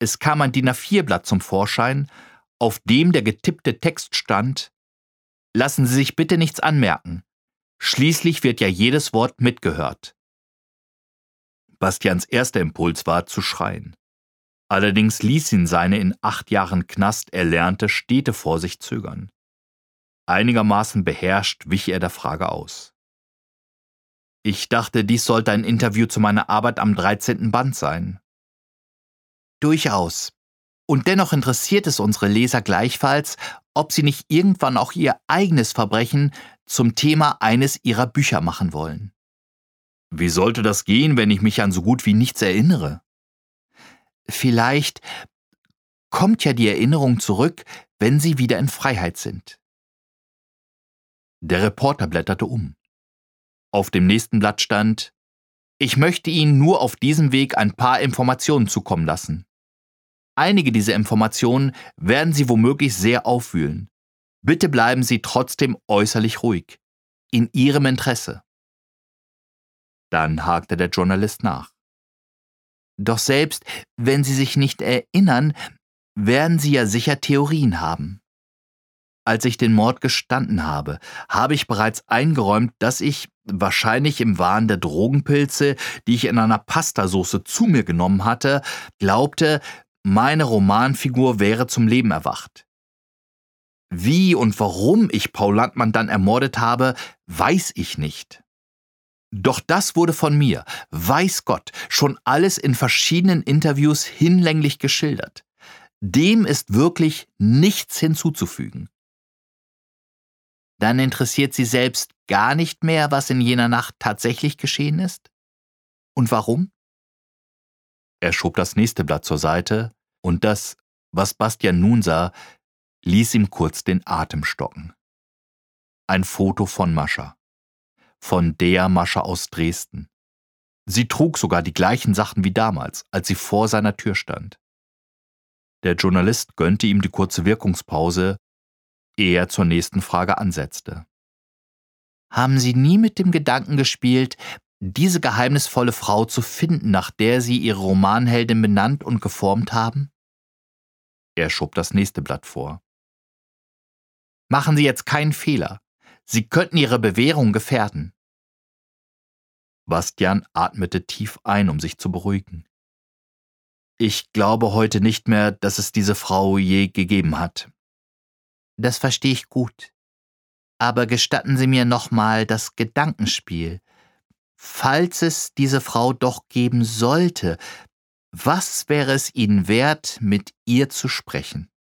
Es kam ein DIN A4-Blatt zum Vorschein, auf dem der getippte Text stand: Lassen Sie sich bitte nichts anmerken. Schließlich wird ja jedes Wort mitgehört. Bastians erster Impuls war, zu schreien. Allerdings ließ ihn seine in 8 Jahren Knast erlernte stete Vorsicht zögern. Einigermaßen beherrscht wich er der Frage aus. Ich dachte, dies sollte ein Interview zu meiner Arbeit am 13. Band sein. Durchaus. Und dennoch interessiert es unsere Leser gleichfalls, ob sie nicht irgendwann auch ihr eigenes Verbrechen zum Thema eines ihrer Bücher machen wollen. Wie sollte das gehen, wenn ich mich an so gut wie nichts erinnere? Vielleicht kommt ja die Erinnerung zurück, wenn Sie wieder in Freiheit sind. Der Reporter blätterte um. Auf dem nächsten Blatt stand: Ich möchte Ihnen nur auf diesem Weg ein paar Informationen zukommen lassen. Einige dieser Informationen werden Sie womöglich sehr aufwühlen. Bitte bleiben Sie trotzdem äußerlich ruhig. In Ihrem Interesse. Dann hakte der Journalist nach. Doch selbst wenn Sie sich nicht erinnern, werden Sie ja sicher Theorien haben. Als ich den Mord gestanden habe, habe ich bereits eingeräumt, dass ich, wahrscheinlich im Wahn der Drogenpilze, die ich in einer Pastasauce zu mir genommen hatte, glaubte, meine Romanfigur wäre zum Leben erwacht. Wie und warum ich Paul Landmann dann ermordet habe, weiß ich nicht. Doch das wurde von mir, weiß Gott, schon alles in verschiedenen Interviews hinlänglich geschildert. Dem ist wirklich nichts hinzuzufügen. Dann interessiert Sie selbst gar nicht mehr, was in jener Nacht tatsächlich geschehen ist? Und warum? Er schob das nächste Blatt zur Seite, und das, was Bastian nun sah, ließ ihm kurz den Atem stocken. Ein Foto von Mascha. Von der Mascha aus Dresden. Sie trug sogar die gleichen Sachen wie damals, als sie vor seiner Tür stand. Der Journalist gönnte ihm die kurze Wirkungspause, ehe er zur nächsten Frage ansetzte. Haben Sie nie mit dem Gedanken gespielt, diese geheimnisvolle Frau zu finden, nach der Sie Ihre Romanheldin benannt und geformt haben? Er schob das nächste Blatt vor. Machen Sie jetzt keinen Fehler. Sie könnten Ihre Bewährung gefährden. Bastian atmete tief ein, um sich zu beruhigen. Ich glaube heute nicht mehr, dass es diese Frau je gegeben hat. Das verstehe ich gut. Aber gestatten Sie mir nochmal das Gedankenspiel. Falls es diese Frau doch geben sollte, was wäre es Ihnen wert, mit ihr zu sprechen?